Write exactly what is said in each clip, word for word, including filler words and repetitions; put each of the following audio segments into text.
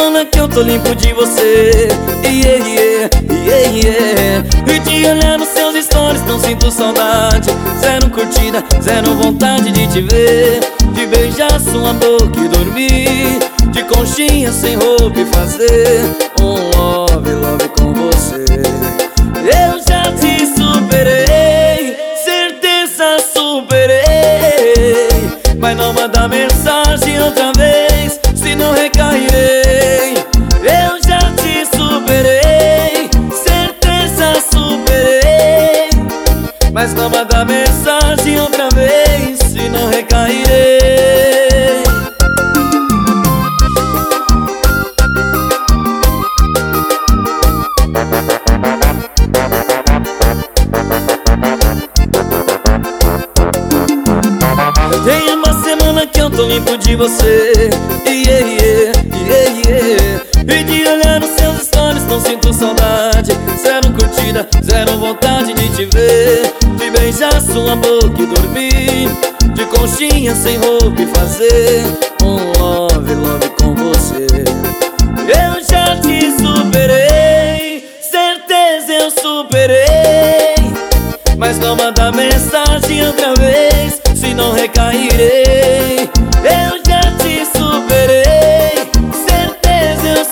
semana que eu tô limpo de você. Yeah, yeah, yeah, yeah. E de olhar nos seus stories não sinto saudade. Zero curtida, zero vontade de te ver, de beijar sua boca e dormir de conchinha sem roupa e fazer um love, love com você. Eu já te superei, certeza superei, mas não manda mensagem outra vez, se não recairei. Eu já te superei, certeza superei, mas não manda mensagem outra vez, se não recairei. Tem uma semana que eu tô limpo de você. Yeah, yeah, yeah, yeah. E de olhar nos seus stories não sinto saudade. Zero curtida, zero vontade de te ver, de beijar sua boca e dormir de conchinha sem roupa e fazer um love, love com você. Eu já te superei, certeza eu superei, mas não manda mensagem outra vez, se não recairei. Eu já te superei, certeza eu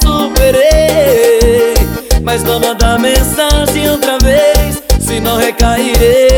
superei, mas não manda mensagem outra vez, se não recairei.